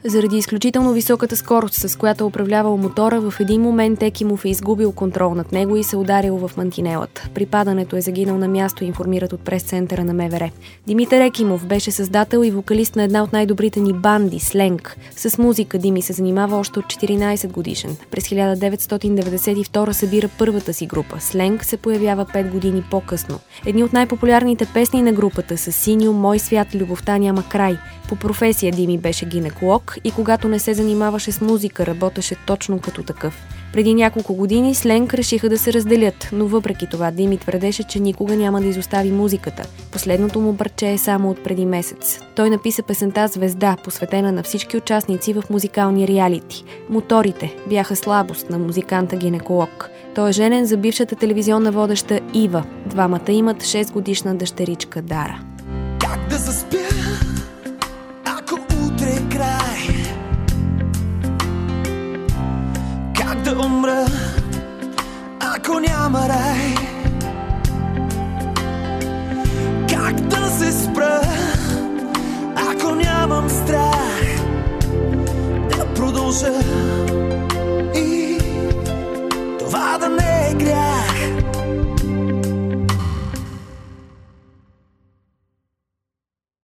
Заради изключително високата скорост, с която управлявал мотора, в един момент Екимов е изгубил контрол над него и се ударил в мантинелата. При падането е загинал на място, информират от прес-центъра на МВР. Димитър Екимов беше създател и вокалист на една от най-добрите ни банди – Сленг. С музика Дими се занимава още от 14 годишен. През 1992 събира първата си група. Сленг се появява 5 години по-късно. Едни от най-популярните песни на групата са Синьо, Мой свят, Любовта няма край. По професия Дими беше гинеколог и когато не се занимаваше с музика, работеше точно като такъв. Преди няколко години Сленг решиха да се разделят, но въпреки това Дими твърдеше, че никога няма да изостави музиката. Последното му парче е само от преди месец. Той написа песента "Звезда", посветена на всички участници в музикални реалити. Моторите бяха слабост на музиканта-гинеколог. Той е женен за бившата телевизионна водеща Ива. Двамата имат 6-годишна дъщеричка Дара. Как да заспя, ако утре е край? Как да умра, ако няма рай? Как да се спра, ако нямам страх? Да продължа и това да не